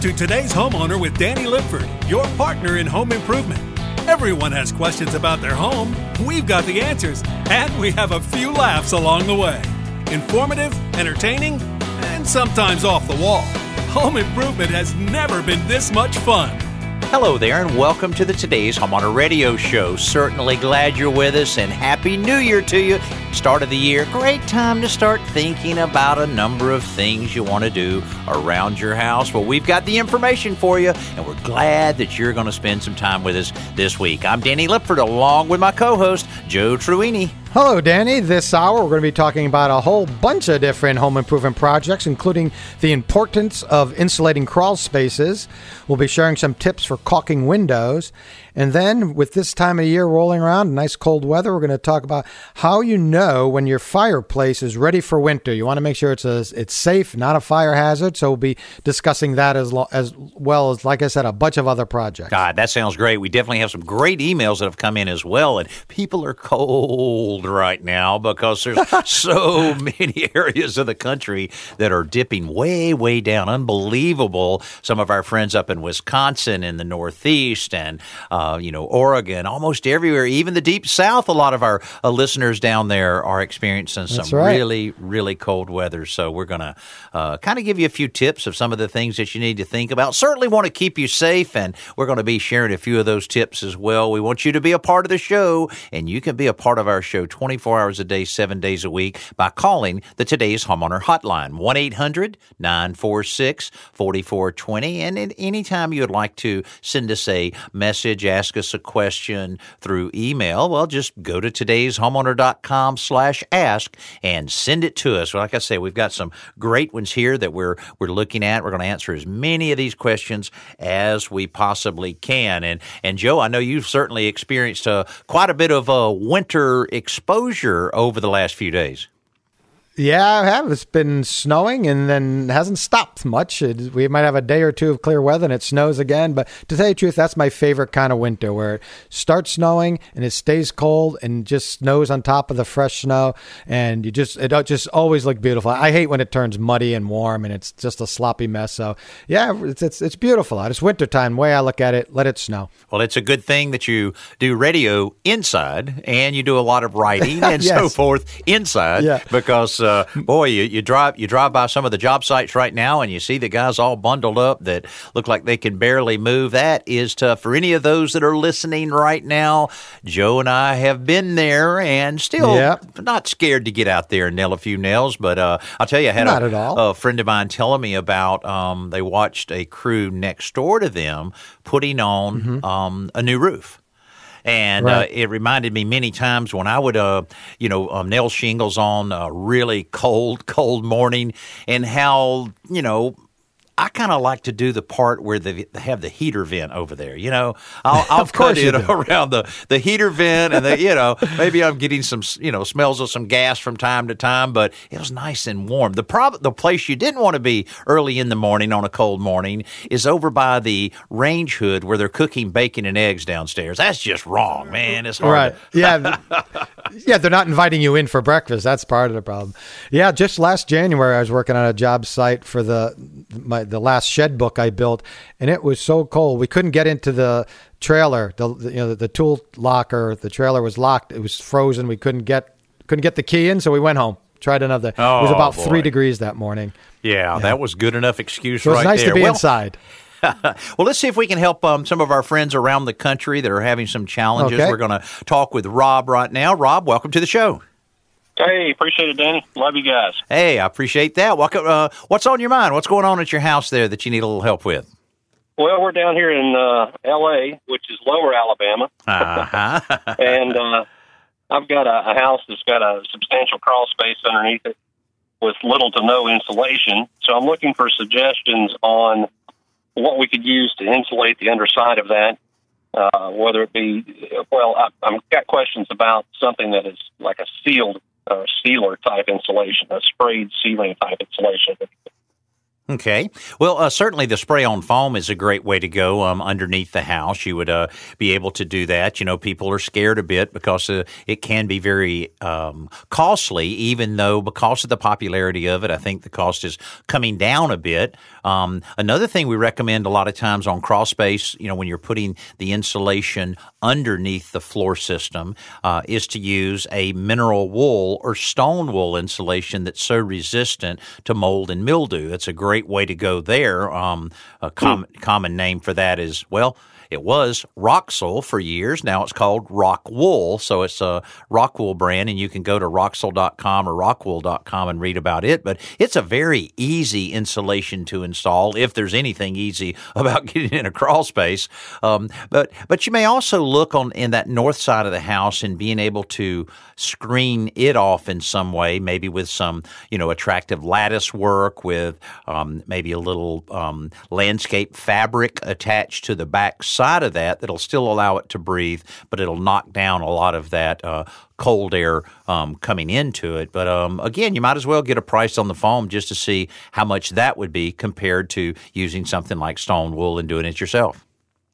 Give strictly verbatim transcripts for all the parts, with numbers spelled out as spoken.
to Today's Homeowner with Danny Lipford, your partner in home improvement. Everyone has questions about their home. We've got the answers, and we have a few laughs along the way. Informative, entertaining, and sometimes off the wall. Home improvement has never been this much fun. Hello there, and welcome to the Today's Homeowner Radio Show. Certainly glad you're with us, and Happy New Year to you. Start of the year, great time to start thinking about a number of things you want to do around your house. Well, we've got the information for you, and we're glad that you're going to spend some time with us this week. I'm Danny Lipford, along with my co-host, Joe Truini. Hello, Danny. This hour, we're going to be talking about a whole bunch of different home improvement projects, including the importance of insulating crawl spaces. We'll be sharing some tips for caulking windows. And then, with this time of year rolling around, nice cold weather, we're going to talk about how you know when your fireplace is ready for winter. You want to make sure it's a, it's safe, not a fire hazard. So we'll be discussing that as, lo- as well as, like I said, a bunch of other projects. God, that sounds great. We definitely have some great emails that have come in as well. And people are cold right now because there's so many areas of the country that are dipping way, way down. Unbelievable. Some of our friends up in Wisconsin in the Northeast and uh, Uh, you know, Oregon, almost everywhere, even the deep south, a lot of our uh, listeners down there are experiencing some right. really, really cold weather. So we're going to uh, kind of give you a few tips of some of the things that you need to think about. Certainly want to keep you safe, and we're going to be sharing a few of those tips as well. We want you to be a part of the show, and you can be a part of our show twenty-four hours a day, seven days a week by calling the Today's Homeowner Hotline, one eight hundred nine four six four four two zero. And at any time you would like to send us a message, ask us a question through email, well, just go to todayshomeowner.com slash ask and send it to us. Well, like I say, we've got some great ones here that we're we're looking at. We're going to answer as many of these questions as we possibly can. And and Joe, I know you've certainly experienced uh, quite a bit of uh, winter exposure over the last few days. Yeah, I have. It's been snowing and then hasn't stopped much. It, we might have a day or two of clear weather and it snows again. But to tell you the truth, that's my favorite kind of winter, where it starts snowing and it stays cold and just snows on top of the fresh snow. And you just it just always look beautiful. I hate when it turns muddy and warm and it's just a sloppy mess. So, yeah, it's it's, it's beautiful out. It's wintertime. The way I look at it, let it snow. Well, it's a good thing that you do radio inside and you do a lot of writing and yes. so forth inside yeah. because Uh, boy, you, you drive you drive by some of the job sites right now, and you see the guys all bundled up that look like they can barely move. That is tough. For any of those that are listening right now, Joe and I have been there, and still yep. not scared to get out there and nail a few nails. But uh, I'll tell you, I had not a, at all. a friend of mine telling me about um, they watched a crew next door to them putting on mm-hmm. um, a new roof. And right. uh, it reminded me many times when I would, uh, you know, um, nail shingles on a really cold, cold morning, and how, you know, I kind of like to do the part where they have the heater vent over there. You know, I'll, I'll put it around the, the heater vent, and the, you know, maybe I'm getting some, you know, smells of some gas from time to time, but it was nice and warm. The prob- the place you didn't want to be early in the morning on a cold morning is over by the range hood where they're cooking bacon and eggs downstairs. That's just wrong, man. It's hard. Right. To- yeah. Yeah, they're not inviting you in for breakfast. That's part of the problem. Yeah, just last January, I was working on a job site for the my the last shed book I built, and it was so cold we couldn't get into the trailer. The, the you know the, the tool locker, the trailer was locked. It was frozen. We couldn't get couldn't get the key in, so we went home. Tried another. Oh, it was about boy. three degrees that morning. Yeah, yeah, that was good enough excuse so right there. It was nice there. to be well, inside. Well, let's see if we can help um, some of our friends around the country that are having some challenges. Okay. We're going to talk with Rob right now. Rob, welcome to the show. Hey, appreciate it, Danny. Love you guys. Hey, I appreciate that. Welcome, uh, what's on your mind? What's going on at your house there that you need a little help with? Well, we're down here in uh, L A, which is lower Alabama. Uh-huh. and uh, I've got a, a house that's got a substantial crawl space underneath it with little to no insulation. So I'm looking for suggestions on what we could use to insulate the underside of that, uh, whether it be, well, I, I've got questions about something that is like a sealed uh, sealer type insulation, a sprayed sealing type insulation. Okay. Well, uh, certainly the spray-on foam is a great way to go um, underneath the house. You would uh, be able to do that. You know, people are scared a bit because uh, it can be very um, costly, even though because of the popularity of it, I think the cost is coming down a bit. Um, another thing we recommend a lot of times on crawl space, you know, when you're putting the insulation underneath the floor system, uh, is to use a mineral wool or stone wool insulation that's so resistant to mold and mildew. That's a great Great way to go there. Um, a com- mm. common name for that is, well, it was Roxul for years. Now it's called Rockwool. So it's a Rockwool brand, and you can go to roxul dot com or rockwool dot com and read about it. But it's a very easy insulation to install, if there's anything easy about getting in a crawl space. Um, but but you may also look on in that north side of the house and being able to screen it off in some way, maybe with some, you know, attractive lattice work with um, maybe a little um, landscape fabric attached to the back side of that that'll still allow it to breathe, but it'll knock down a lot of that uh, cold air um, coming into it. But um, again, you might as well get a price on the foam just to see how much that would be compared to using something like stone wool and doing it yourself.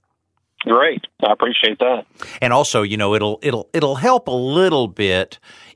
Great. I appreciate that. And also, you know, it'll it'll it'll help a little bit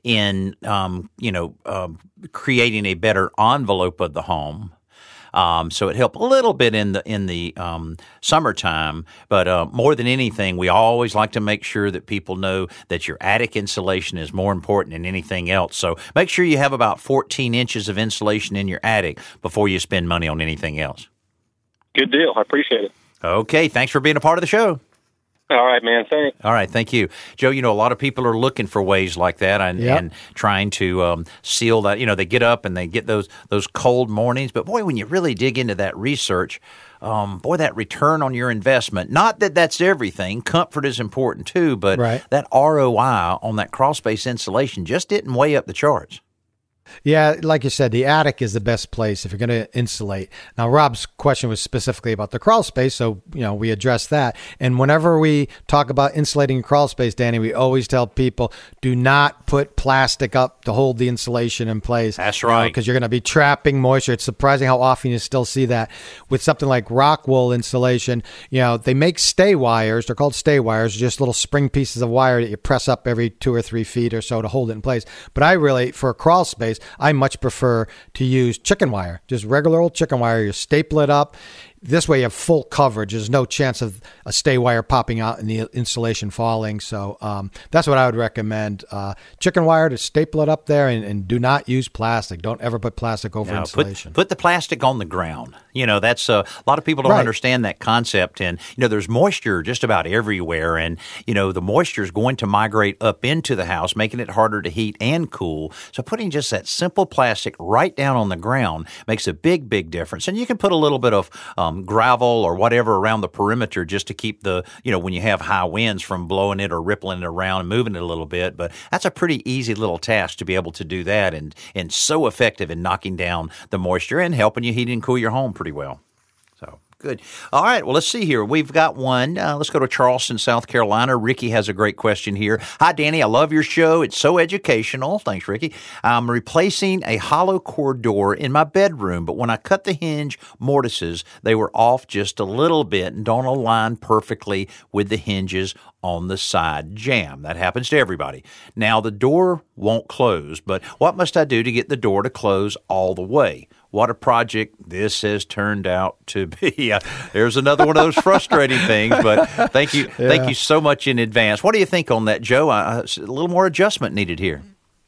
in um, you know, um, creating a better envelope of the home. Um, so it helped a little bit in the in the um, summertime, but uh, more than anything, we always like to make sure that people know that your attic insulation is more important than anything else. So make sure you have about fourteen inches of insulation in your attic before you spend money on anything else. Good deal. I appreciate it. Okay, thanks for being a part of the show. All right, man. Thanks. All right, thank you. Joe, you know, a lot of people are looking for ways like that and, yep. and trying to um, seal that. You know, they get up and they get those those cold mornings. But, boy, when you really dig into that research, um, boy, that return on your investment, not that that's everything. Comfort is important, too. But right. that R O I on that crawl space insulation just didn't weigh up the charts. Yeah, like you said, the attic is the best place if you're going to insulate. Now, Rob's question was specifically about the crawl space, so you know we addressed that. And whenever we talk about insulating a crawl space, Danny, we always tell people do not put plastic up to hold the insulation in place. That's right, because you know, you're going to be trapping moisture. It's surprising how often you still see that with something like rock wool insulation. You know, they make stay wires. They're called stay wires, just little spring pieces of wire that you press up every two or three feet or so to hold it in place. But I really, for a crawl space, I much prefer to use chicken wire, just regular old chicken wire. You staple it up. This way you have full coverage. There's no chance of a stay wire popping out and the insulation falling. So um, that's what I would recommend. Uh, chicken wire to staple it up there, and, and do not use plastic. Don't ever put plastic over no, insulation. Put, put the plastic on the ground. You know, that's uh, a lot of people don't right. understand that concept. And, you know, there's moisture just about everywhere. And, you know, the moisture is going to migrate up into the house, making it harder to heat and cool. So putting just that simple plastic right down on the ground makes a big, big difference. And you can put a little bit of um, gravel or whatever around the perimeter just to keep the, you know, when you have high winds from blowing it or rippling it around and moving it a little bit. But that's a pretty easy little task to be able to do that, and, and so effective in knocking down the moisture and helping you heat and cool your home pretty well. So good. All right. Well, let's see here. We've got one. Uh, let's go to Charleston, South Carolina. Ricky has a great question here. Hi, Danny. I love your show. It's so educational. Thanks, Ricky. I'm replacing a hollow core door in my bedroom, but when I cut the hinge mortises, they were off just a little bit and don't align perfectly with the hinges on the side jamb. That happens to everybody. Now, the door won't close, but what must I do to get the door to close all the way? What a project this has turned out to be. Uh, there's another one of those frustrating things, but thank you yeah. thank you so much in advance. What do you think on that, Joe? Uh, a little more adjustment needed here.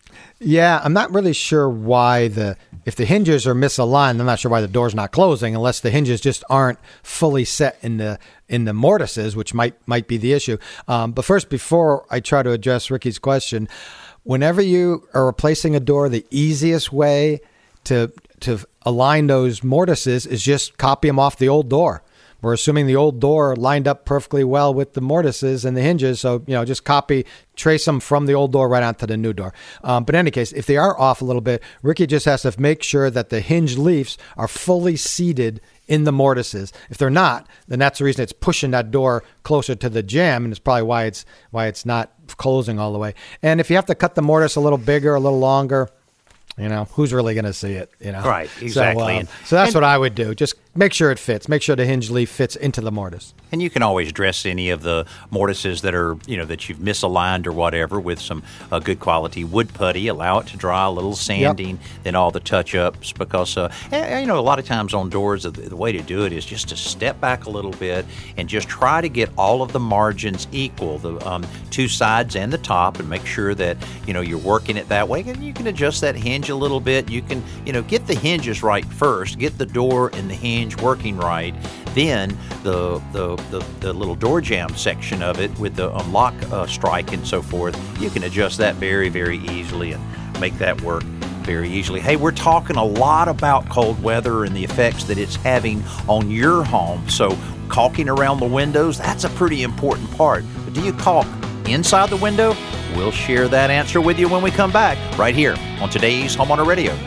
Yeah, I'm not really sure why the if the hinges are misaligned, I'm not sure why the door's not closing unless the hinges just aren't fully set in the in the mortises, which might might be the issue. Um, but first, before I try to address Ricky's question, whenever you are replacing a door, the easiest way to to align those mortises is just copy them off the old door. We're assuming the old door lined up perfectly well with the mortises and the hinges. So, you know, just copy, trace them from the old door right onto the new door. Um, but in any case, if they are off a little bit, Ricky just has to make sure that the hinge leaves are fully seated in the mortises. If they're not, then that's the reason it's pushing that door closer to the jamb, and it's probably why it's why it's not closing all the way. And if you have to cut the mortise a little bigger, a little longer, You know, who's really going to see it? You know, Right, exactly. So, uh, And- so that's and- what I would do. Just make sure it fits. Make sure the hinge leaf fits into the mortise. And you can always dress any of the mortises that are, you know, that you've misaligned or whatever with some uh, good quality wood putty. Allow it to dry, a little sanding, then all the touch-ups. Because, uh, and, you know, a lot of times on doors, the, the way to do it is just to step back a little bit and just try to get all of the margins equal, the um, two sides and the top, and make sure that, you know, you're working it that way. And you can adjust that hinge a little bit. You can, you know, get the hinges right first. Get the door and the hinge working right. Then the the the, the little door jamb section of it with the unlock uh, strike and so forth, you can adjust that very, very easily and make that work very easily. Hey, we're talking a lot about cold weather and the effects that it's having on your home. So caulking around the windows, that's a pretty important part. But do you caulk inside the window? We'll share that answer with you when we come back right here on today's Homeowner Radio.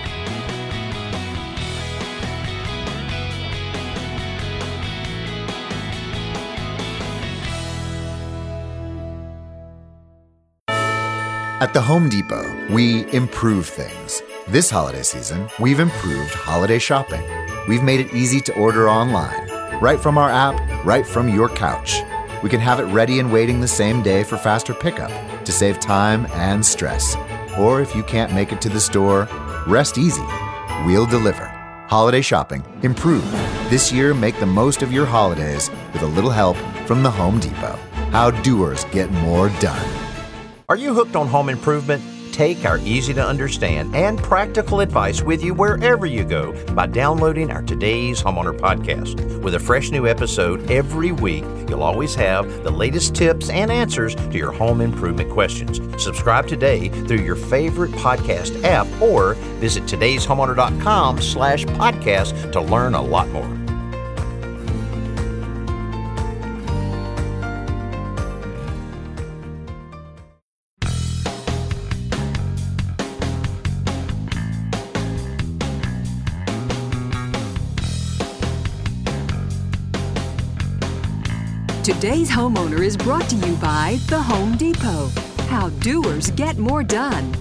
At the Home Depot, we improve things. This holiday season, we've improved holiday shopping. We've made it easy to order online, right from our app, right from your couch. We can have it ready and waiting the same day for faster pickup to save time and stress. Or if you can't make it to the store, rest easy. We'll deliver. Holiday shopping improved. This year, make the most of your holidays with a little help from the Home Depot. How doers get more done. Are you hooked on home improvement? Take our easy-to-understand and practical advice with you wherever you go by downloading our Today's Homeowner podcast. With a fresh new episode every week, you'll always have the latest tips and answers to your home improvement questions. Subscribe today through your favorite podcast app or visit todayshomeowner.com slash podcast to learn a lot more. Today's Homeowner is brought to you by The Home Depot. How doers get more done.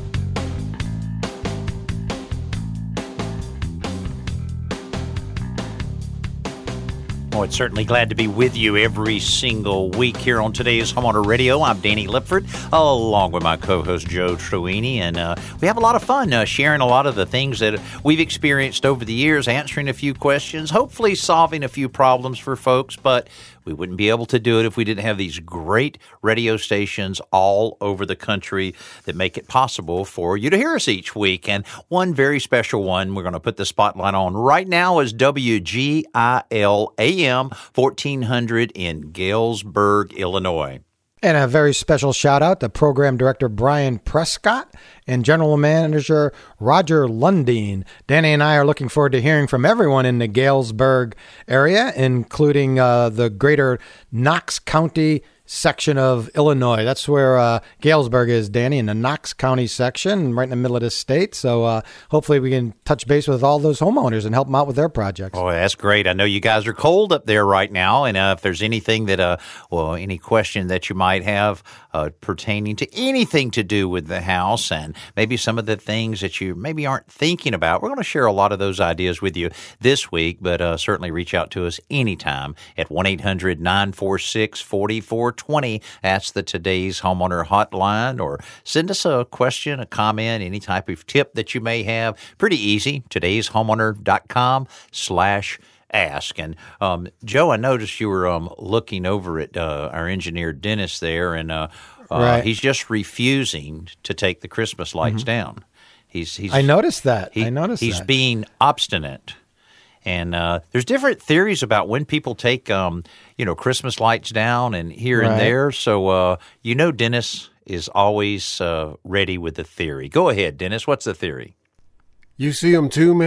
Oh, it's certainly glad to be with you every single week here on today's Homeowner Radio. I'm Danny Lipford, along with my co-host Joe Truini, and uh, we have a lot of fun uh, sharing a lot of the things that we've experienced over the years, answering a few questions, hopefully solving a few problems for folks, but we wouldn't be able to do it if we didn't have these great radio stations all over the country that make it possible for you to hear us each week. And one very special one we're going to put the spotlight on right now is W G I L A M fourteen hundred in Galesburg, Illinois. And a very special shout out to Program Director Brian Prescott and General Manager Roger Lundeen. Danny and I are looking forward to hearing from everyone in the Galesburg area, including uh, the greater Knox County section of Illinois. That's where uh, Galesburg is, Danny, in the Knox County section, right in the middle of the state. So uh, hopefully we can touch base with all those homeowners and help them out with their projects. Oh, that's great. I know you guys are cold up there right now, and uh, if there's anything that, uh, well, any question that you might have uh, pertaining to anything to do with the house and maybe some of the things that you maybe aren't thinking about, we're going to share a lot of those ideas with you this week, but uh, certainly reach out to us anytime at one eight hundred nine four six four four two zero. That's the Today's Homeowner hotline, or send us a question, a comment, any type of tip that you may have. Pretty easy, todayshomeowner.com slash ask. And um, Joe, I noticed you were um, looking over at uh, our engineer Dennis there, and uh, uh, right. he's just refusing to take the Christmas lights mm-hmm. down. He's, he's I noticed that. He, I noticed he's that. being obstinate. And uh, there's different theories about when people take, um, you know, Christmas lights down and here right. and there. So, uh, you know, Dennis is always uh, ready with the theory. Go ahead, Dennis. What's the theory? You see them too, man?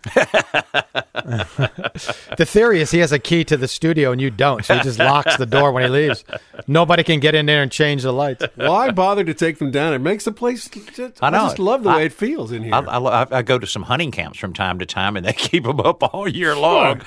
The theory is he has a key to the studio and you don't, so he just locks the door when he leaves. Nobody can get in there and change the lights. Why bother to take them down? It makes the place. Just, I know. I just love the I, way it feels in here. I, I, I go to some hunting camps from time to time, and they keep them up all year long.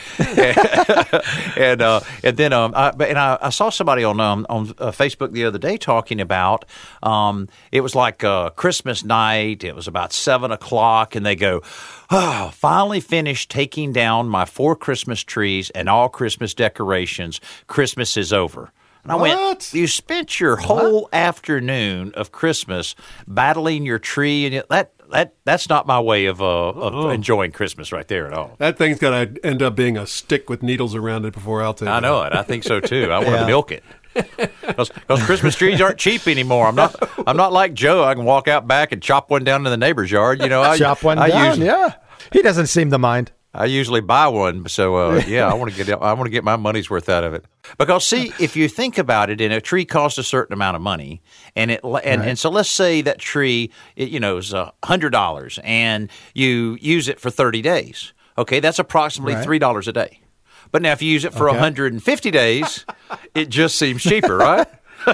and uh, and then um, I, and I, I saw somebody on um, on uh, Facebook the other day talking about um, it was like uh, Christmas night. It was about seven o'clock, and they go, "Oh, finally finished taking down my four Christmas trees and all Christmas decorations. Christmas is over." And I What? went, you spent your whole what? afternoon of Christmas battling your tree, and that that that's not my way of, uh, of oh. enjoying Christmas right there at all. That thing's got to end up being a stick with needles around it before I'll take it. I know it. I think so too. I want Yeah. to milk it. Because Christmas trees aren't cheap anymore. I'm not. I'm not like Joe. I can walk out back and chop one down in the neighbor's yard. You know, I Chop one I down, usually, yeah. He doesn't seem to mind. I usually buy one, so uh, yeah, I want to get I want to get my money's worth out of it. Because see, if you think about it, and a tree costs a certain amount of money, and it and, Right. and so let's say that tree, it, you know, is a hundred dollars, and you use it for thirty days. Okay, that's approximately Right. three dollars a day. But now, if you use it for Okay. one hundred and fifty days, it just seems cheaper, right?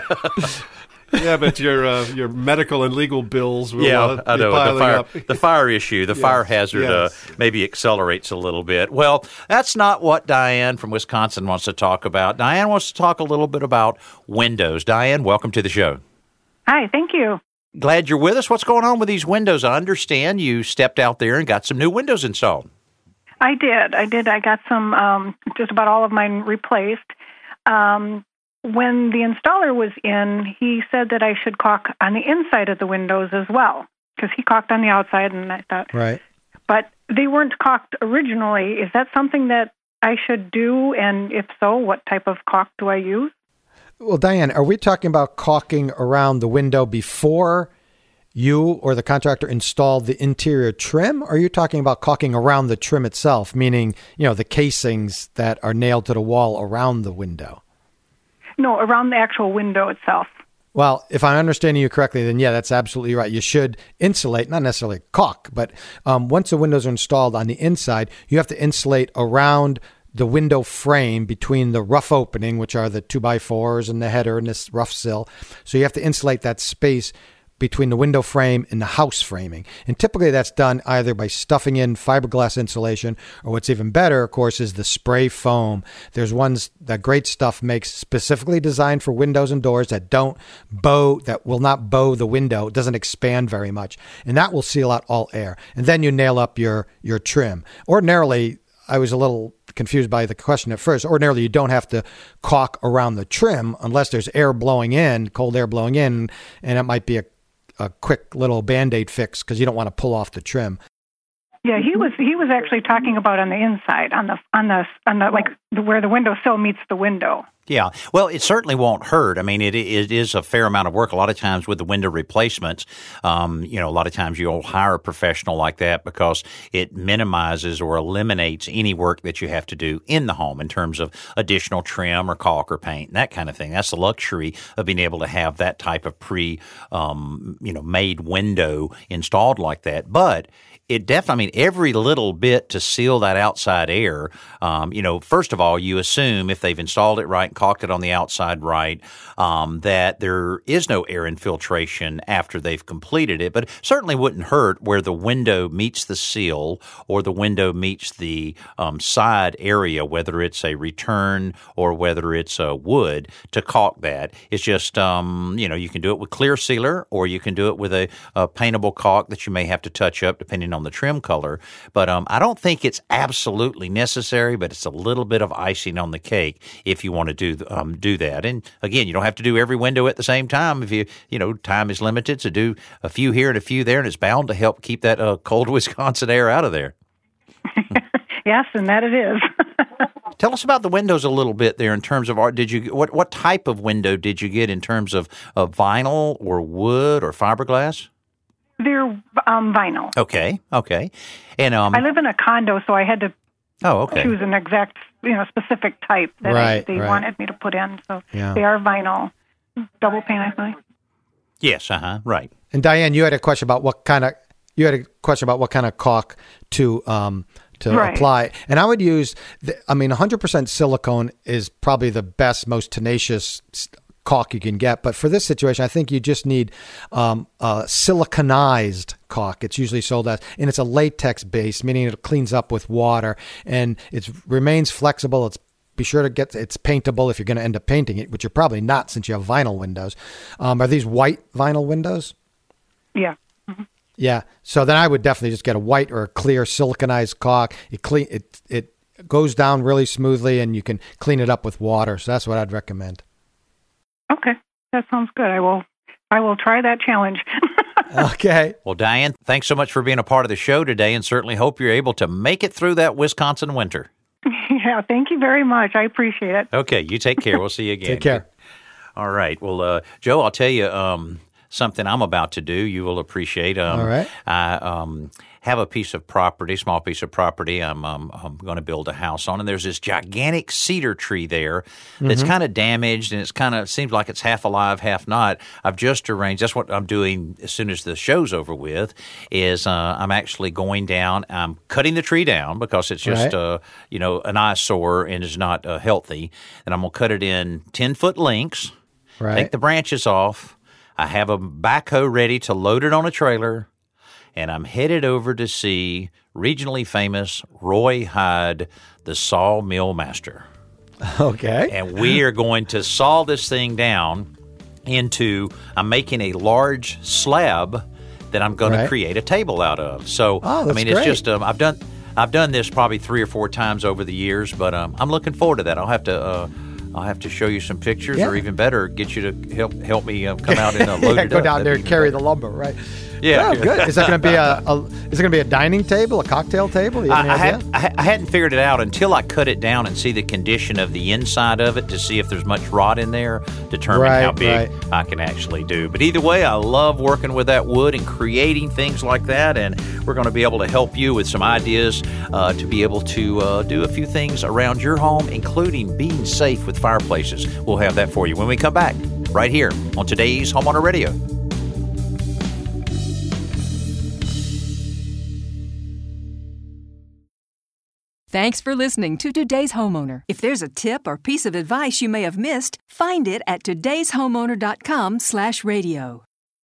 Yeah, but your uh, your medical and legal bills will Yeah, uh, I be know. piling The fire, up. the fire issue, the Yes, fire hazard yes. uh, maybe accelerates a little bit. Well, that's not what Diane from Wisconsin wants to talk about. Diane wants to talk a little bit about windows. Diane, welcome to the show. Hi, thank you. Glad you're with us. What's going on with these windows? I understand you stepped out there and got some new windows installed. I did. I did. I got some, um, just about all of mine replaced. Um, when the installer was in, he said that I should caulk on the inside of the windows as well, because he caulked on the outside, and I thought, Right. but they weren't caulked originally. Is that something that I should do? And if so, what type of caulk do I use? Well, Diane, are we talking about caulking around the window before you or the contractor installed the interior trim? Or are you talking about caulking around the trim itself, meaning, you know, the casings that are nailed to the wall around the window? No, around the actual window itself. Well, if I'm understanding you correctly, then yeah, that's absolutely right. You should insulate, not necessarily caulk, but um, once the windows are installed on the inside, you have to insulate around the window frame between the rough opening, which are the two by fours and the header and this rough sill. So you have to insulate that space between the window frame and the house framing. And typically that's done either by stuffing in fiberglass insulation, or what's even better, of course, is the spray foam. There's ones that Great Stuff makes specifically designed for windows and doors that don't bow, that will not bow the window. It doesn't expand very much. And that will seal out all air. And then you nail up your, your trim. Ordinarily, I was a little confused by the question at first. Ordinarily, you don't have to caulk around the trim unless there's air blowing in, cold air blowing in, and it might be a a quick little Band-Aid fix because you don't want to pull off the trim. Yeah, he was he was actually talking about on the inside, on the on the on the like the, where the window sill meets the window. Yeah, well, it certainly won't hurt. I mean, it, it is a fair amount of work. A lot of times with the window replacements, um, you know, a lot of times you'll hire a professional like that because it minimizes or eliminates any work that you have to do in the home in terms of additional trim or caulk or paint and that kind of thing. That's the luxury of being able to have that type of pre, um, you know, made window installed like that. But it definitely, I mean, every little bit to seal that outside air, um, you know, first of all, you assume if they've installed it right and caulked it on the outside right, um, that there is no air infiltration after they've completed it. But it certainly wouldn't hurt where the window meets the sill or the window meets the um, side area, whether it's a return or whether it's a wood, to caulk that. It's just, um, you know, you can do it with clear sealer or you can do it with a, a paintable caulk that you may have to touch up depending on the trim color. But um, I don't think it's absolutely necessary, but it's a little bit of icing on the cake if you want to do um, do that. And again, you don't have to do every window at the same time. If you, you know, time is limited, so do a few here and a few there, and it's bound to help keep that uh, cold Wisconsin air out of there. Yes, and that it is. Tell us about the windows a little bit there in terms of art. Did you what what type of window did you get in terms of, of vinyl or wood or fiberglass? They're um, vinyl. Okay, okay. And um, I live in a condo, so I had to oh, okay. choose an exact, you know, specific type that Right, I, they right. wanted me to put in. So Yeah. they are vinyl, double pane, I believe. Yes, uh huh, right. And Diane, you had a question about what kind of you had a question about what kind of caulk to um, to Right. apply. And I would use, the, I mean, one hundred percent silicone is probably the best, most tenacious caulk you can get. But for this situation, I think you just need um, a siliconized caulk. It's usually sold as, and it's a latex base, meaning it cleans up with water and it remains flexible. It's Be sure to get it's paintable if you're going to end up painting it, which you're probably not since you have vinyl windows. Um, are these white vinyl windows? Yeah. Mm-hmm. Yeah. So then I would definitely just get a white or a clear siliconized caulk. It clean it it goes down really smoothly, and you can clean it up with water. So that's what I'd recommend. Okay, that sounds good. I will. I will try that challenge. Okay. Well, Diane, thanks so much for being a part of the show today, and certainly hope you're able to make it through that Wisconsin winter. Yeah, thank you very much. I appreciate it. Okay, you take care. We'll see you again. Take care. All right. Well, uh, Joe, I'll tell you um, something I'm about to do. You will appreciate. Um, All right. I um, have a piece of property, small piece of property. I'm um, I'm going to build a house on, and there's this gigantic cedar tree there that's Mm-hmm. kind of damaged, and it's kind of seems like it's half alive, half not. I've just arranged. That's what I'm doing as soon as the show's over with. Is uh, I'm actually going down. I'm cutting the tree down because it's just Right. uh, you know an eyesore and is not uh, healthy. And I'm going to cut it in ten foot lengths. Right. Take the branches off. I have a backhoe ready to load it on a trailer, and I'm headed over to see regionally famous Roy Hyde, the sawmill master. Okay. And we are going to saw this thing down into, I'm making a large slab that I'm going Right. to create a table out of. So, Oh, I that's mean, it's great. just, um, I've done I've done this probably three or four times over the years, but um, I'm looking forward to that. I'll have to uh, I'll have to show you some pictures, Yeah. or even better, get you to help help me uh, come out and uh, load Yeah, it go up. down That'd there be and carry great. the lumber, right? Yeah. Oh, good. Is that going to be a, a is it going to be a dining table, a cocktail table? You have any I, I, idea? had, I, ha- I hadn't figured it out until I cut it down and see the condition of the inside of it to see if there's much rot in there, determine Right, how big right. I can actually do. But either way, I love working with that wood and creating things like that, and we're going to be able to help you with some ideas uh, to be able to uh, do a few things around your home, including being safe with fireplaces. We'll have that for you when we come back right here on today's Homeowner Radio. Thanks for listening to Today's Homeowner. If there's a tip or piece of advice you may have missed, find it at todays homeowner dot com slash radio.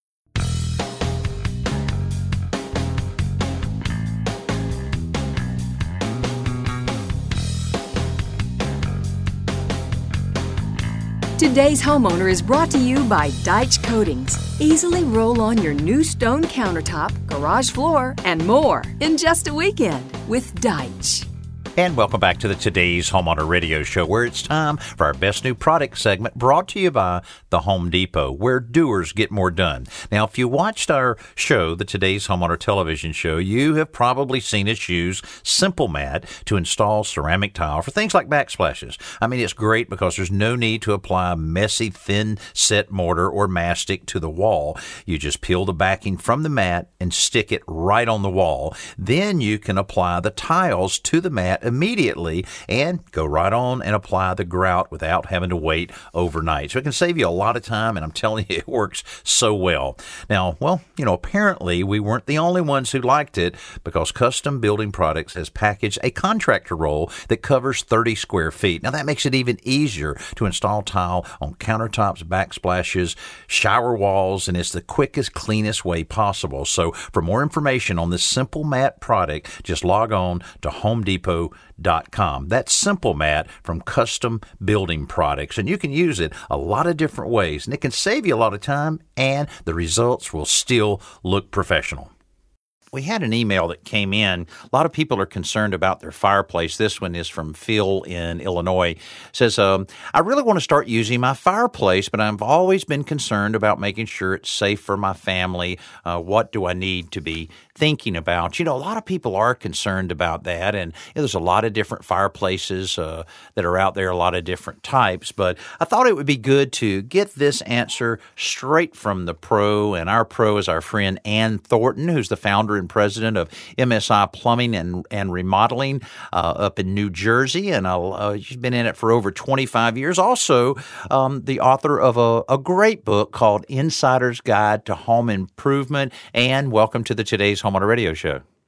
Today's Homeowner is brought to you by Deitch Coatings. Easily roll on your new stone countertop, garage floor, and more in just a weekend with Deitch. And welcome back to the Today's Homeowner Radio Show, where it's time for our Best New Product segment, brought to you by the Home Depot, where doers get more done. Now, if you watched our show, the Today's Homeowner television show, you have probably seen us use Simple Mat to install ceramic tile for things like backsplashes. I mean, it's great because there's no need to apply messy, thin set mortar or mastic to the wall. You just peel the backing from the mat and stick it right on the wall. Then you can apply the tiles to the mat immediately and go right on and apply the grout without having to wait overnight. So it can save you a lot of time, and I'm telling you, it works so well. Now, well, you know, apparently we weren't the only ones who liked it, because Custom Building Products has packaged a contractor roll that covers thirty square feet. Now, that makes it even easier to install tile on countertops, backsplashes, shower walls, and it's the quickest, cleanest way possible. So for more information on this Simple Mat product, just log on to home depot dot com. That's Simple Mat from Custom Building Products, and you can use it a lot of different ways, and it can save you a lot of time, and the results will still look professional. We had an email that came in. A lot of people are concerned about their fireplace. This one is from Phil in Illinois. It says, um, I really want to start using my fireplace, but I've always been concerned about making sure it's safe for my family. Uh, what do I need to be thinking about? You know, a lot of people are concerned about that, and you know, there's a lot of different fireplaces uh, that are out there, a lot of different types, but I thought it would be good to get this answer straight from the pro, and our pro is our friend Ann Thornton, who's the founder and president of M S I Plumbing and, and Remodeling uh, up in New Jersey, and uh, she's been in it for over twenty-five years. Also, um, the author of a, a great book called Insider's Guide to Home Improvement. And welcome to the Today's Homeowner Radio Show.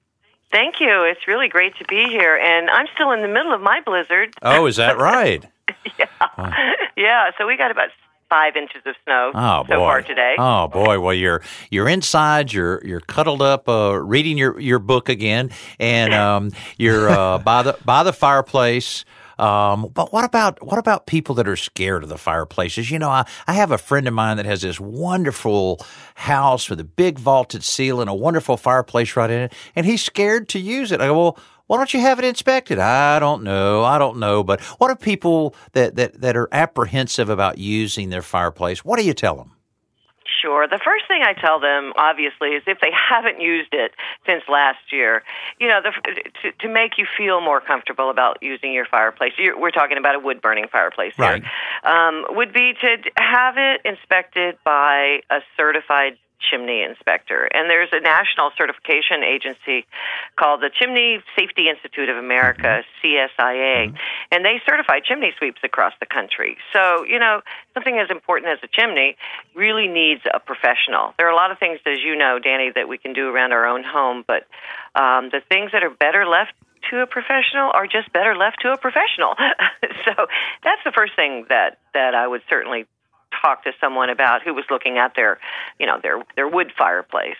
Thank you. It's really great to be here, and I'm still in the middle of my blizzard. Oh, is that right? yeah. Wow. Yeah, so we got about five inches of snow oh, so far today. Oh boy! Well, you're you're inside. You're you're cuddled up, uh, reading your, your book again, and um, you're uh, by the by the fireplace. Um, but what about what about people that are scared of the fireplaces? You know, I, I have a friend of mine that has this wonderful house with a big vaulted ceiling, a wonderful fireplace right in it, and he's scared to use it. I go, well, why don't you have it inspected? I don't know. I don't know. But what are people that, that, that are apprehensive about using their fireplace? What do you tell them? Sure. The first thing I tell them, obviously, is if they haven't used it since last year, you know, the, to, to make you feel more comfortable about using your fireplace, you're, we're talking about a wood-burning fireplace here, right. um, would be to have it inspected by a certified chimney inspector. And there's a national certification agency called the Chimney Safety Institute of America, mm-hmm. C S I A, mm-hmm. and they certify chimney sweeps across the country. So, you know, something as important as a chimney really needs a professional. There are a lot of things, as you know, Danny, that we can do around our own home, but um, the things that are better left to a professional are just better left to a professional. So that's the first thing that, that I would certainly talk to someone about who was looking at their, you know, their their wood fireplace.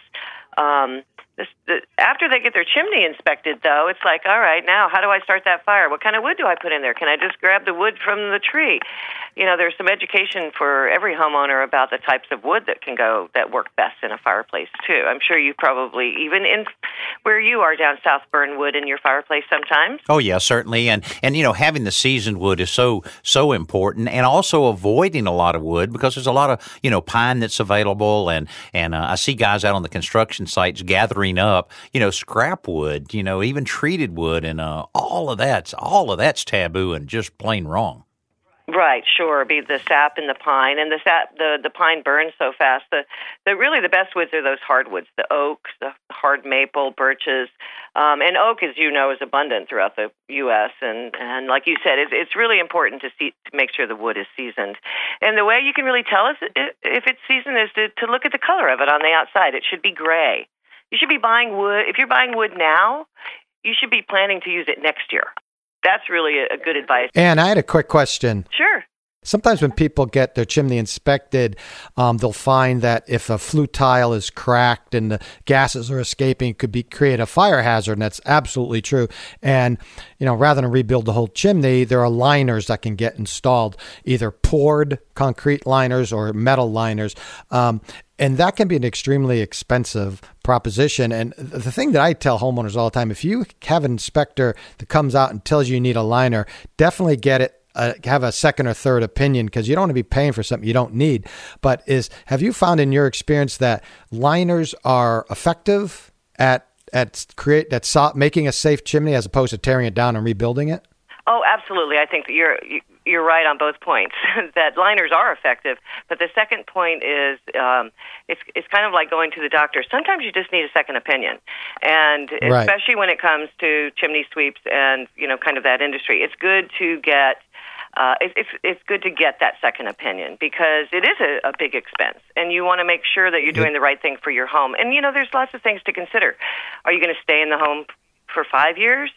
Um, this, the, after they get their chimney inspected, though, it's like, all right, now how do I start that fire? What kind of wood do I put in there? Can I just grab the wood from the tree? You know, there's some education for every homeowner about the types of wood that can go that work best in a fireplace too. I'm sure you probably, even in where you are down south, burn wood in your fireplace sometimes. Oh yeah, certainly, and and you know, having the seasoned wood is so so important, and also avoiding a lot of wood because there's a lot of you know pine that's available, and and uh, I see guys out on the construction sites gathering up you know scrap wood, you know even treated wood, and uh, all of that's all of that's taboo and just plain wrong. Right, sure. Be the sap in the pine, and the sap, the the pine burns so fast. The the really the best woods are those hardwoods, the oaks, the hard maple, birches, um, and oak, as you know, is abundant throughout the U S And and like you said, it's it's really important to see to make sure the wood is seasoned. And the way you can really tell us if it's seasoned is to to look at the color of it on the outside. It should be gray. You should be buying wood. If you're buying wood now, you should be planning to use it next year. That's really a good advice. And I had a quick question. Sure. Sometimes when people get their chimney inspected, um, they'll find that if a flue tile is cracked and the gases are escaping, it could be create a fire hazard, and that's absolutely true. And, you know, rather than rebuild the whole chimney, there are liners that can get installed, either poured concrete liners or metal liners. Um, And that can be an extremely expensive proposition. And the thing that I tell homeowners all the time, if you have an inspector that comes out and tells you you need a liner, definitely get it, uh, have a second or third opinion, because you don't want to be paying for something you don't need. But is have you found in your experience that liners are effective at at create at so, making a safe chimney as opposed to tearing it down and rebuilding it? Oh, absolutely. I think that you're you're right on both points. That liners are effective, but the second point is um, it's it's kind of like going to the doctor. Sometimes you just need a second opinion, and right. especially when it comes to chimney sweeps and you know kind of that industry, it's good to get uh, it, it's it's good to get that second opinion because it is a, a big expense, and you want to make sure that you're doing the right thing for your home. And you know, there's lots of things to consider. Are you going to stay in the home for five years?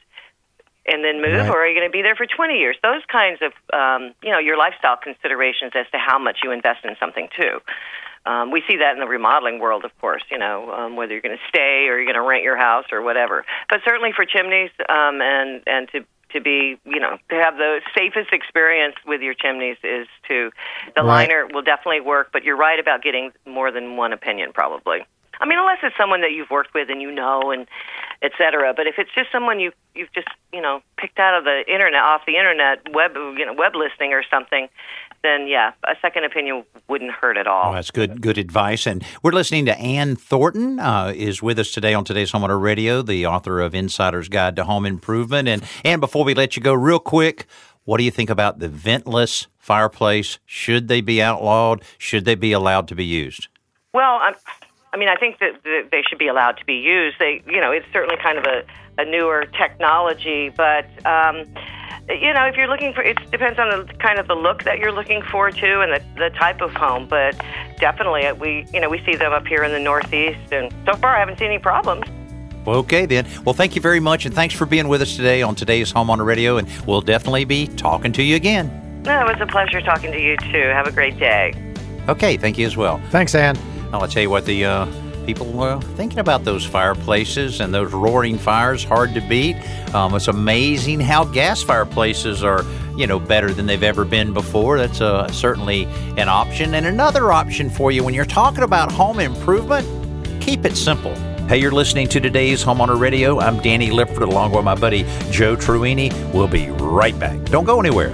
And then move, right. or are you going to be there for twenty years? Those kinds of, um, you know, your lifestyle considerations as to how much you invest in something, too. Um, we see that in the remodeling world, of course, you know, um, whether you're going to stay or you're going to rent your house or whatever. But certainly for chimneys um, and, and to to be, you know, to have the safest experience with your chimneys is to, the right. liner will definitely work, but you're right about getting more than one opinion, probably. I mean, unless it's someone that you've worked with and you know, and et cetera. But if it's just someone you you've just you know picked out of the internet, off the internet web you know web listing or something, then yeah, a second opinion wouldn't hurt at all. Oh, that's good good advice. And we're listening to Ann Thornton uh, is with us today on Today's Homeowner Radio, the author of Insider's Guide to Home Improvement. And Ann, before we let you go, real quick, what do you think about the ventless fireplace? Should they be outlawed? Should they be allowed to be used? Well, I'm. I mean, I think that they should be allowed to be used. They, you know, it's certainly kind of a, a newer technology, but, um, you know, if you're looking for, it depends on the kind of the look that you're looking for, too, and the, the type of home. But definitely, we, you know, we see them up here in the Northeast, and so far I haven't seen any problems. Well, okay, then. Well, thank you very much, and thanks for being with us today on today's Homeowner Radio, and we'll definitely be talking to you again. No, it was a pleasure talking to you, too. Have a great day. Okay, thank you as well. Thanks, Ann. I'll tell you what, the uh, people were thinking about those fireplaces and those roaring fires, hard to beat. Um, it's amazing how gas fireplaces are, you know, better than they've ever been before. That's uh, certainly an option. And another option for you when you're talking about home improvement, keep it simple. Hey, you're listening to today's Homeowner Radio. I'm Danny Lipford along with my buddy Joe Truini. We'll be right back. Don't go anywhere.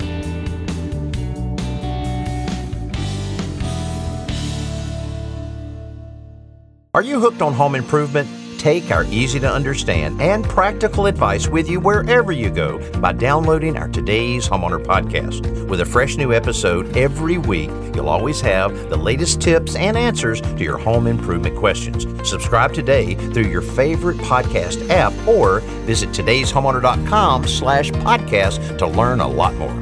Are you hooked on home improvement? Take our easy-to-understand and practical advice with you wherever you go by downloading our Today's Homeowner podcast. With a fresh new episode every week, you'll always have the latest tips and answers to your home improvement questions. Subscribe today through your favorite podcast app or visit today's homeowner dot com slash podcast to learn a lot more.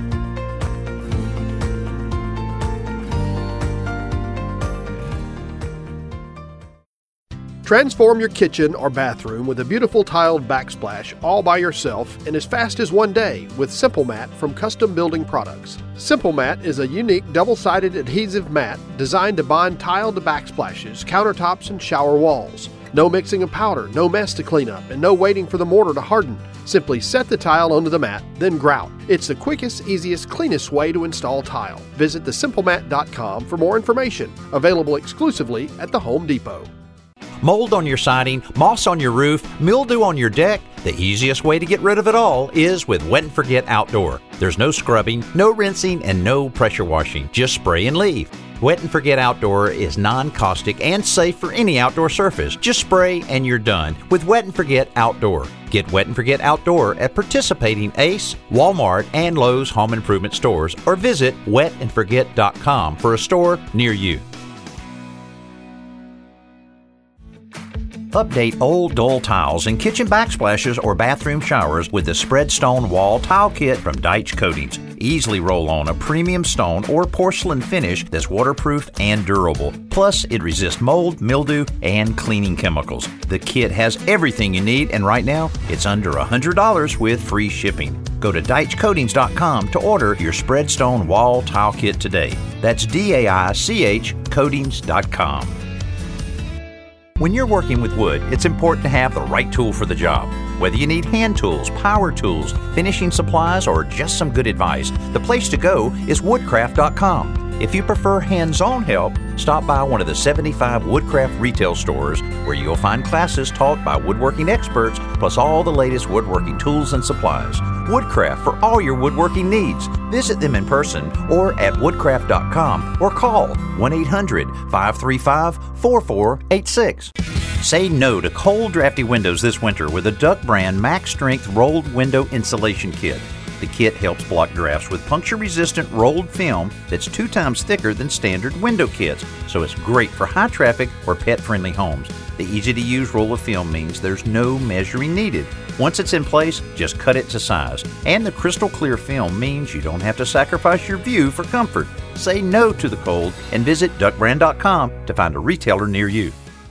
Transform your kitchen or bathroom with a beautiful tiled backsplash all by yourself in as fast as one day with Simple Mat from Custom Building Products. Simple Mat is a unique double-sided adhesive mat designed to bond tile to backsplashes, countertops, and shower walls. No mixing of powder, no mess to clean up, and no waiting for the mortar to harden. Simply set the tile onto the mat, then grout. It's the quickest, easiest, cleanest way to install tile. Visit the simple mat dot com for more information. Available exclusively at the Home Depot. Mold on your siding, moss on your roof, mildew on your deck, the easiest way to get rid of it all is with Wet and Forget Outdoor. There's no scrubbing, no rinsing, and no pressure washing. Just spray and leave. Wet and Forget Outdoor is non-caustic and safe for any outdoor surface. Just spray and you're done with Wet and Forget Outdoor. Get Wet and Forget Outdoor at participating Ace, Walmart, and Lowe's home improvement stores or visit wet and forget dot com for a store near you. Update old dull tiles in kitchen backsplashes or bathroom showers with the Spreadstone Wall Tile Kit from Deitch Coatings. Easily roll on a premium stone or porcelain finish that's waterproof and durable. Plus, it resists mold, mildew, and cleaning chemicals. The kit has everything you need, and right now, it's under one hundred dollars with free shipping. Go to deitch coatings dot com to order your Spreadstone Wall Tile Kit today. That's D A I C H coatings dot com. When you're working with wood, it's important to have the right tool for the job. Whether you need hand tools, power tools, finishing supplies, or just some good advice, the place to go is woodcraft dot com. If you prefer hands-on help, stop by one of the seventy-five Woodcraft retail stores where you'll find classes taught by woodworking experts, plus all the latest woodworking tools and supplies. Woodcraft for all your woodworking needs. Visit them in person or at woodcraft dot com or call one eight hundred, five three five, four four eight six. Say no to cold, drafty windows this winter with a Duck Brand Max Strength Rolled Window Insulation Kit. The kit helps block drafts with puncture-resistant rolled film that's two times thicker than standard window kits, so it's great for high-traffic or pet-friendly homes. The easy-to-use roll of film means there's no measuring needed. Once it's in place, just cut it to size. And the crystal clear film means you don't have to sacrifice your view for comfort. Say no to the cold and visit duck brand dot com to find a retailer near you.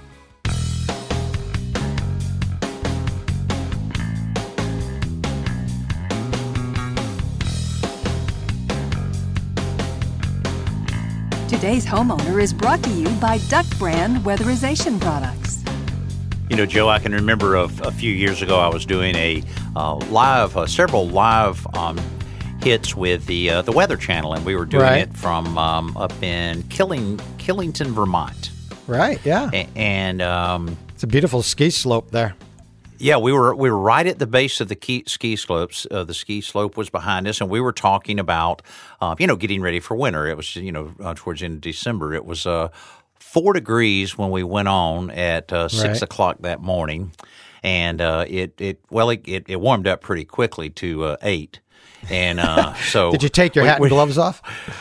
Today's Homeowner is brought to you by Duck Brand Weatherization Products. You know, Joe, I can remember a, a few years ago I was doing a uh, live, uh, several live um, hits with the uh, the Weather Channel, and we were doing Right. it from um, up in Killing, Killington, Vermont. Right, yeah. A- and um, It's a beautiful ski slope there. yeah, we were we were right at the base of the key, ski slopes. Uh, the ski slope was behind us, and we were talking about, uh, you know, getting ready for winter. It was, you know, uh, towards the end of December. It was uh, four degrees when we went on at uh, six Right. o'clock that morning, and uh, it it well it, it it warmed up pretty quickly to uh, eight. And uh, so, did you take your we, hat and we, gloves off?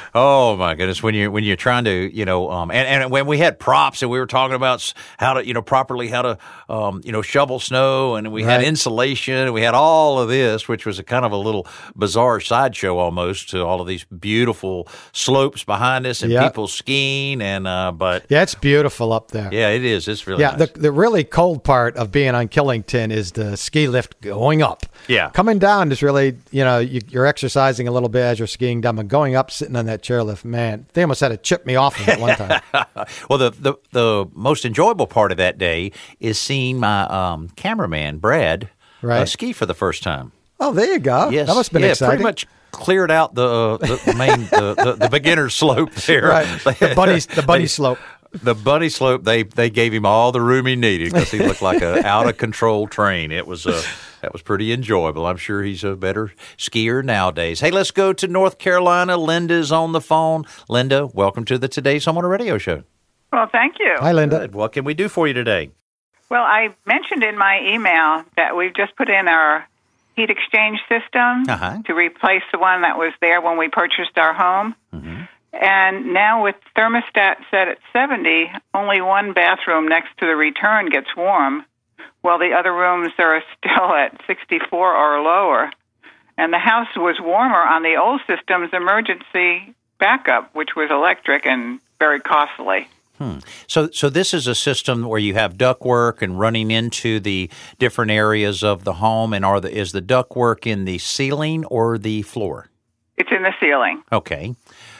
Oh my goodness! When you when you're trying to, you know, um, and, and when we had props and we were talking about how to, you know, properly how to, um, you know, shovel snow, and we right. had insulation, and we had all of this, which was a kind of a little bizarre sideshow almost to all of these beautiful slopes behind us and yep. people skiing, and uh, but yeah, it's beautiful up there. Yeah, it is. It's really yeah. Nice. The the really cold part of being on Killington is the ski lift going up. Yeah, coming down is really, you know, you, you're exercising a little bit as you're skiing down, but going up, sitting on that chairlift, man, they almost had to chip me off of it one time. Well, the, the the most enjoyable part of that day is seeing my um, cameraman Brad right. uh, ski for the first time. Oh, there you go. Yes, that must have been yeah, exciting. Pretty much cleared out the the main the, the, the beginner slope there. Right, the bunny the bunny slope. The bunny slope, they they gave him all the room he needed because he looked like an out of control train. It was a that was pretty enjoyable. I'm sure he's a better skier nowadays. Hey, let's go to North Carolina. Linda's on the phone. Linda, welcome to the Today's Homeowner Radio Show. Well, thank you. Hi, Linda. Good. What can we do for you today? Well, I mentioned in my email that we've just put in our heat exchange system uh-huh. to replace the one that was there when we purchased our home. Mm-hmm. And now with thermostat set at seventy, only one bathroom next to the return gets warm, while the other rooms are still at sixty-four or lower. And the house was warmer on the old system's emergency backup, which was electric and very costly. Hmm. So, so this is a system where you have ductwork and running into the different areas of the home, and are the is the ductwork in the ceiling or the floor? It's in the ceiling. Okay.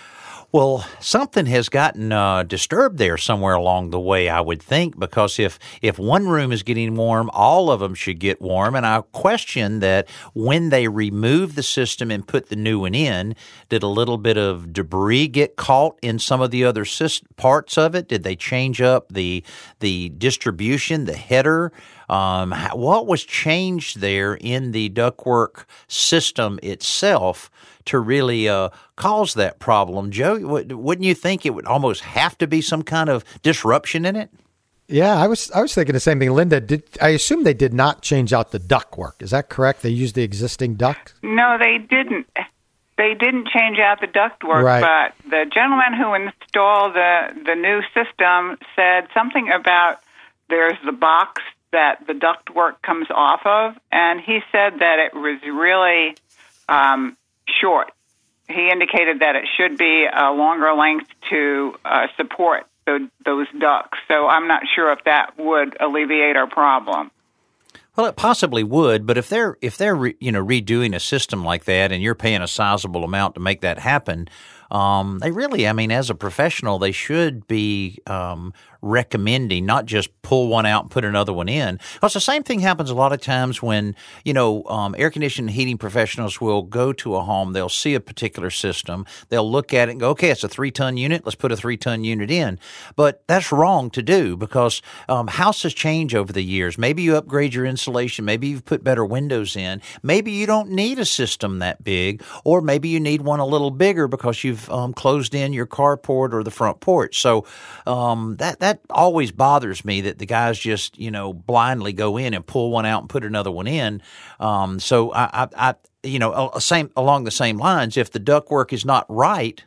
Well, something has gotten uh, disturbed there somewhere along the way, I would think, because if, if one room is getting warm, all of them should get warm. And I question that when they removed the system and put the new one in, did a little bit of debris get caught in some of the other syst- parts of it? Did they change up the the distribution, the header? Um, how, what was changed there in the ductwork system itself to really uh, cause that problem? Joe, wouldn't you think it would almost have to be some kind of disruption in it? Yeah, I was I was thinking the same thing. Linda, did I assume they did not change out the ductwork? Is that correct? They used the existing duct? No, they didn't. They didn't change out the ductwork, right. but the gentleman who installed the, the new system said something about there's the box that the ductwork comes off of, and he said that it was really um, short. He indicated that it should be a longer length to uh, support the, those ducts. So I'm not sure if that would alleviate our problem. Well, it possibly would, but if they're if they're re, you know redoing a system like that, and you're paying a sizable amount to make that happen, um, they really, I mean, as a professional, they should be um, recommending not just pull one out and put another one in. Because the same thing happens a lot of times when, you know, um, air conditioning and heating professionals will go to a home, they'll see a particular system, they'll look at it and go, okay, it's a three-ton unit, let's put a three-ton unit in. But that's wrong to do because um, houses change over the years. Maybe you upgrade your insulation, maybe you've put better windows in, maybe you don't need a system that big, or maybe you need one a little bigger because you've um, closed in your carport or the front porch. So um, that that always bothers me that the guys just, you know, blindly go in and pull one out and put another one in. Um, so I, I, I, you know, same along the same lines, if the ductwork is not right,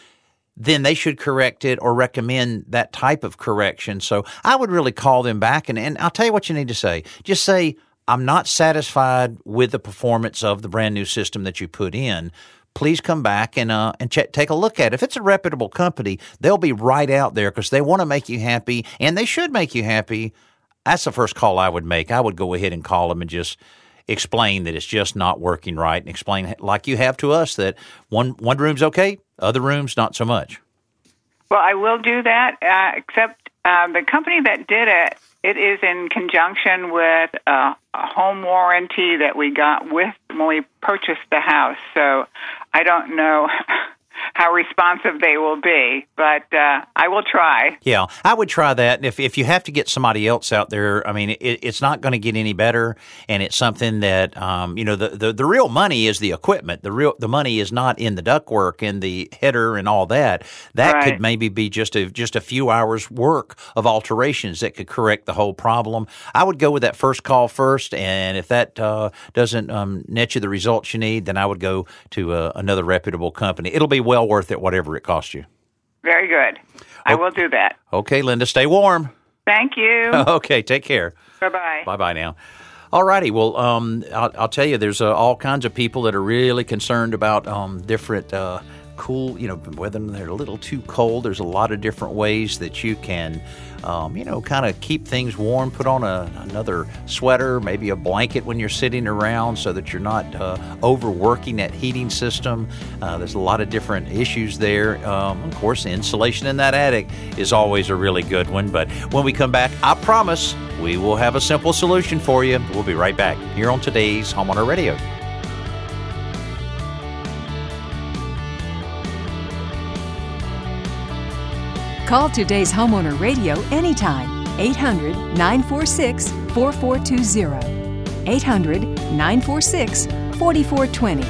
then they should correct it or recommend that type of correction. So I would really call them back. And, and I'll tell you what you need to say. Just say, I'm not satisfied with the performance of the brand new system that you put in. Please come back and uh, and check, take a look at it. If it's a reputable company, they'll be right out there because they want to make you happy, and they should make you happy. That's the first call I would make. I would go ahead and call them and just explain that it's just not working right, and explain like you have to us that one one room's okay, other rooms not so much. Well, I will do that, uh, except uh, the company that did it, it is in conjunction with a, a home warranty that we got with when we purchased the house. So I don't know how responsive they will be. But uh, I will try. Yeah, I would try that. And if if you have to get somebody else out there, I mean, it, it's not going to get any better. And it's something that, um, you know, the, the, the real money is the equipment. The real the money is not in the ductwork and the header and all that. That Right. could maybe be just a just a few hours work of alterations that could correct the whole problem. I would go with that first call first, and if that uh, doesn't um, net you the results you need, then I would go to uh, another reputable company. It'll be well worth it, whatever it costs you. Very good. I will do that. Okay, Linda, stay warm. Thank you. Okay, take care. Bye-bye. Bye-bye now. All righty. Well, um, I'll, I'll tell you, there's uh, all kinds of people that are really concerned about um, different uh, cool, you know, whether they're a little too cold. There's a lot of different ways that you can, um, you know, kind of keep things warm. Put on a, another sweater, maybe a blanket when you're sitting around so that you're not uh, overworking that heating system. Uh, there's a lot of different issues there. Um, of course, the insulation in that attic is always a really good one. But when we come back, I promise we will have a simple solution for you. We'll be right back here on today's Homeowner Radio. Call today's Homeowner Radio anytime. eight hundred, nine four six, four four two zero. eight hundred, nine four six, four four two zero.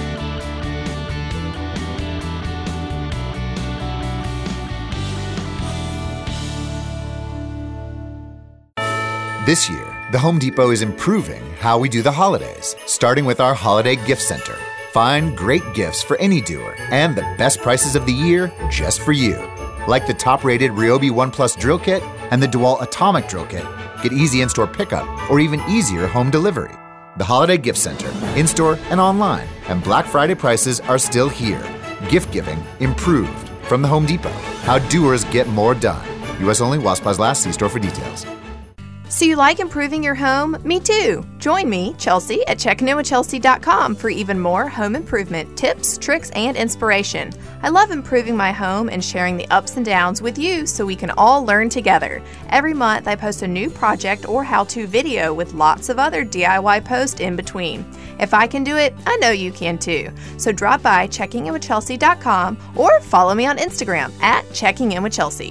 This year, the Home Depot is improving how we do the holidays, starting with our Holiday Gift Center. Find great gifts for any doer and the best prices of the year just for you. Like the top-rated Ryobi One Plus Drill Kit and the DeWalt Atomic Drill Kit. Get easy in-store pickup or even easier home delivery. The Holiday Gift Center, in-store and online. And Black Friday prices are still here. Gift giving improved. From the Home Depot. How doers get more done. U S only while supplies last. See store for details. So you like improving your home? Me too. Join me, Chelsea, at checking in with chelsea dot com for even more home improvement tips, tricks, and inspiration. I love improving my home and sharing the ups and downs with you so we can all learn together. Every month I post a new project or how-to video with lots of other D I Y posts in between. If I can do it, I know you can too. So drop by checking in with chelsea dot com or follow me on Instagram at checking in with chelsea.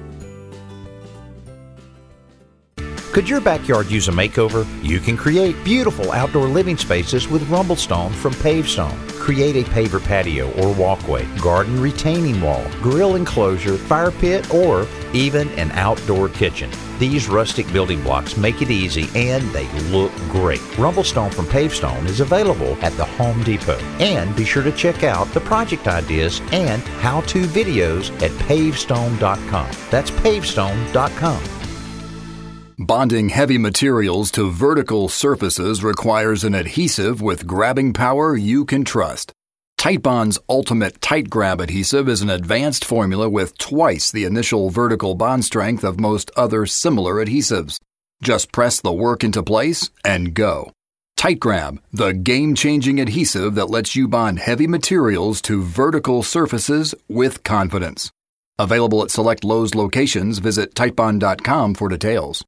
Could your backyard use a makeover? You can create beautiful outdoor living spaces with Rumblestone from Pavestone. Create a paver patio or walkway, garden retaining wall, grill enclosure, fire pit, or even an outdoor kitchen. These rustic building blocks make it easy and they look great. Rumblestone from Pavestone is available at the Home Depot. And be sure to check out the project ideas and how-to videos at pavestone dot com. That's pavestone dot com. Bonding heavy materials to vertical surfaces requires an adhesive with grabbing power you can trust. Titebond's Ultimate Tight Grab adhesive is an advanced formula with twice the initial vertical bond strength of most other similar adhesives. Just press the work into place and go. Tight Grab, the game-changing adhesive that lets you bond heavy materials to vertical surfaces with confidence. Available at select Lowe's locations. Visit Titebond dot com for details.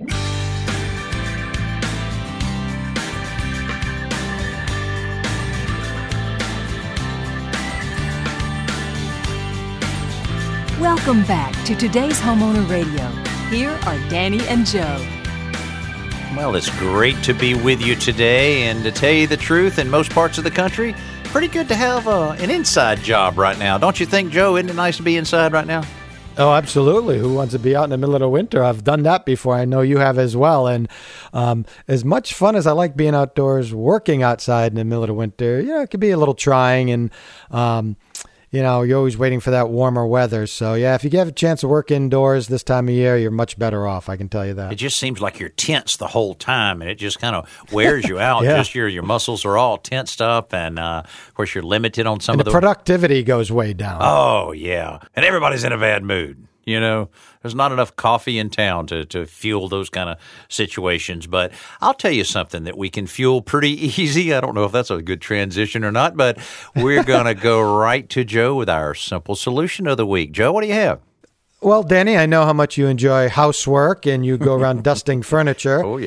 Welcome back to today's Homeowner Radio. Here are Danny and Joe. Well, it's great to be with you today, and to tell you the truth, in most parts of the country, pretty good to have uh, an inside job right now. Don't you think, Joe? Isn't it nice to be inside right now? Oh, absolutely. Who wants to be out in the middle of the winter? I've done that before. I know you have as well. And um, as much fun as I like being outdoors, working outside in the middle of the winter, yeah, it can be a little trying. And, um, you know, you're always waiting for that warmer weather. So, yeah, if you get a chance to work indoors this time of year, you're much better off. I can tell you that. It just seems like you're tense the whole time, and it just kind of wears you out. Yeah. Just your your muscles are all tensed up, and, uh, of course, you're limited on some and of the the productivity goes way down. Oh, yeah. And everybody's in a bad mood. You know, there's not enough coffee in town to, to fuel those kind of situations. But I'll tell you something that we can fuel pretty easy. I don't know if that's a good transition or not, but we're going to go right to Joe with our simple solution of the week. Joe, what do you have? Well, Danny, I know how much you enjoy housework and you go around dusting furniture. Oh, yeah.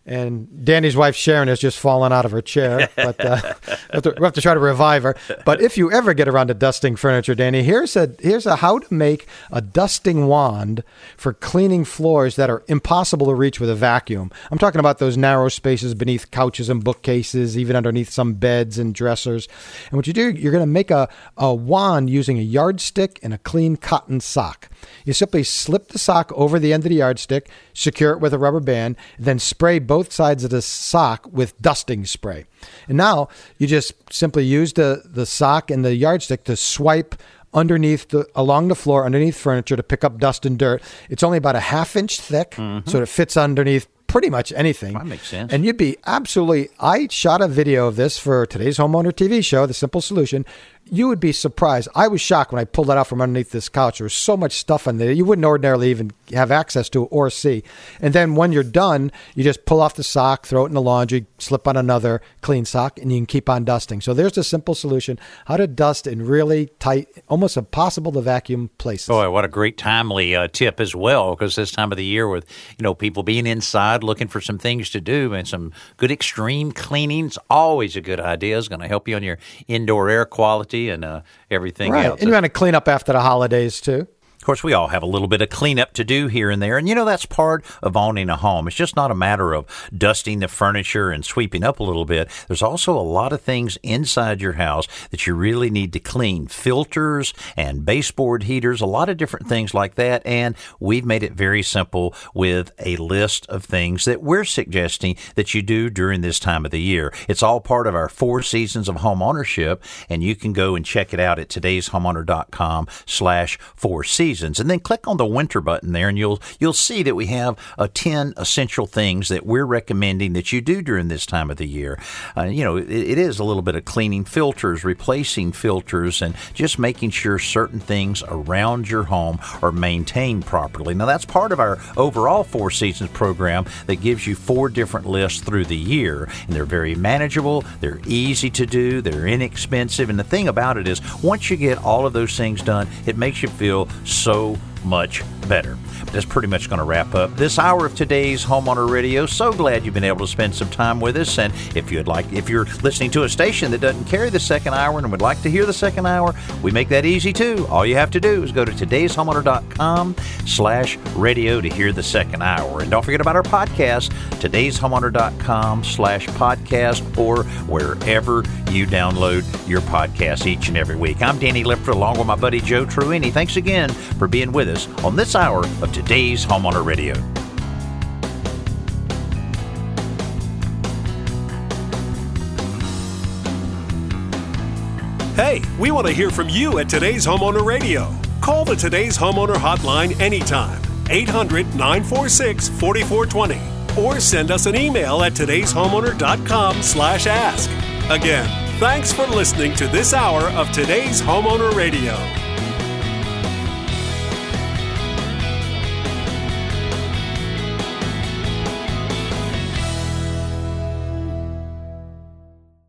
And Danny's wife, Sharon, has just fallen out of her chair, but uh, we'll, have to, we'll have to try to revive her. But if you ever get around to dusting furniture, Danny, here's a here's a how to make a dusting wand for cleaning floors that are impossible to reach with a vacuum. I'm talking about those narrow spaces beneath couches and bookcases, even underneath some beds and dressers. And what you do, you're going to make a, a wand using a yardstick and a clean cotton sock. You simply slip the sock over the end of the yardstick, secure it with a rubber band, then spray both sides of the sock with dusting spray. And now you just simply use the, the sock and the yardstick to swipe underneath the, along the floor, underneath furniture to pick up dust and dirt. It's only about a half inch thick, mm-hmm. so it fits underneath pretty much anything. That makes sense. And you'd be absolutely, I shot a video of this for today's Homeowner T V show, The Simple Solution. You would be surprised. I was shocked when I pulled that out from underneath this couch. There was so much stuff in there you wouldn't ordinarily even have access to or see. And then when you're done, you just pull off the sock, throw it in the laundry, slip on another clean sock, and you can keep on dusting. So there's the simple solution, how to dust in really tight, almost impossible to vacuum places. Boy, what a great timely uh, tip as well, because this time of the year with, you know, people being inside looking for some things to do and some good extreme cleaning, it's always a good idea. It's going to help you on your indoor air quality and uh, everything right. else. And you want to clean up after the holidays, too. Of course, we all have a little bit of cleanup to do here and there, and you know that's part of owning a home. It's just not a matter of dusting the furniture and sweeping up a little bit. There's also a lot of things inside your house that you really need to clean. Filters and baseboard heaters, a lot of different things like that, and we've made it very simple with a list of things that we're suggesting that you do during this time of the year. It's all part of our four seasons of home ownership, and you can go and check it out at today's homeowner dot com slash four seasons. And then click on the winter button there, and you'll you'll see that we have uh, ten essential things that we're recommending that you do during this time of the year. Uh, you know, it, it is a little bit of cleaning filters, replacing filters, and just making sure certain things around your home are maintained properly. Now, that's part of our overall Four Seasons program that gives you four different lists through the year, and they're very manageable, they're easy to do, they're inexpensive, and the thing about it is once you get all of those things done, it makes you feel so much better. But that's pretty much going to wrap up this hour of today's Homeowner Radio. So glad you've been able to spend some time with us. And if you'd like, if you're listening to a station that doesn't carry the second hour and would like to hear the second hour, we make that easy too. All you have to do is go to today's homeowner dot com slash radio to hear the second hour. And don't forget about our podcast, today's homeowner dot com slash podcast, or wherever you download your podcast each and every week. I'm Danny Lipford along with my buddy Joe Truini. Thanks again for being with us on this hour of today's Homeowner Radio. Hey, we want to hear from you at Today's Homeowner Radio. Call the Today's Homeowner hotline anytime, eight hundred, nine four six, four four two zero, or send us an email at today's homeowner dot com slash ask. Again, thanks for listening to this hour of Today's Homeowner Radio.